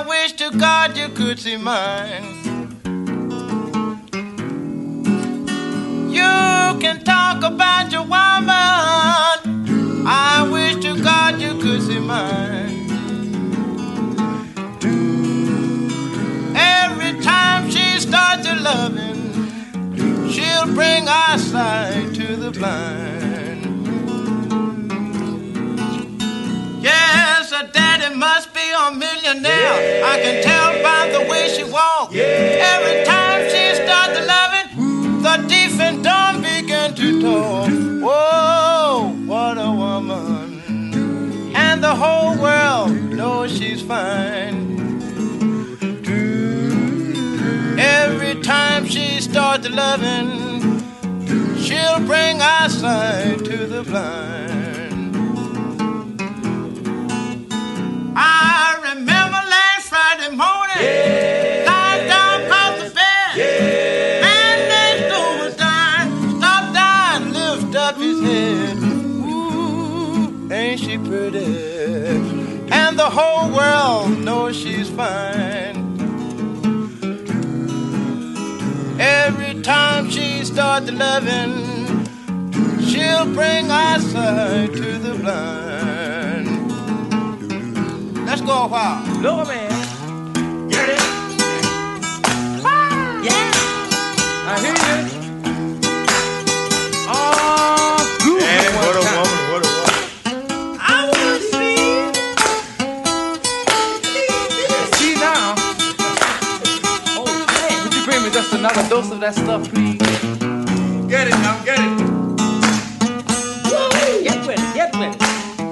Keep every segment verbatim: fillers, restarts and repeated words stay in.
wish to God you could see mine. You can talk about your woman. I wish to God you could see mine. Every time she starts to loving, she'll bring eyesight to the blind. Yes, her daddy must be a millionaire. Yeah. I can tell by the way she walks. Yeah. Every time she starts to loving, the deaf and dumb begin to talk. Whoa, what a woman. And the whole world knows she's fine. Every time she starts loving, she'll bring eyesight to the blind. I remember last Friday morning, yeah, lying down across the bed. Yeah. Man next door was dying, stopped dying, lift up his head. Ooh, ain't she pretty? And the whole world knows she's fine. Every time she starts loving, she'll bring eyesight to the blind. Let's go a while. Look, man. Get it? Ah, yeah. I hear you. Oh, good. Man, what a woman, what a woman. I want to see. See now. Bring me just another dose of that stuff, please. Get it now, get it. Woo! Get with it, get with it.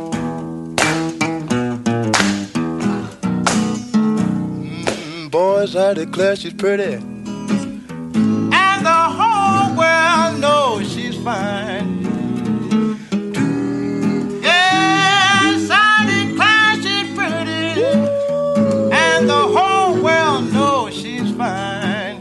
Mm, boys, I declare she's pretty. And the whole world knows she's fine. Yes, I declare she's pretty. And the whole world knows she's fine.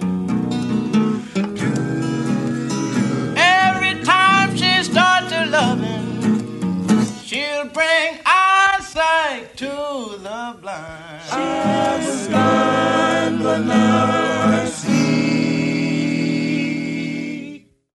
She'll bring eyesight to the blind. I was blind, but now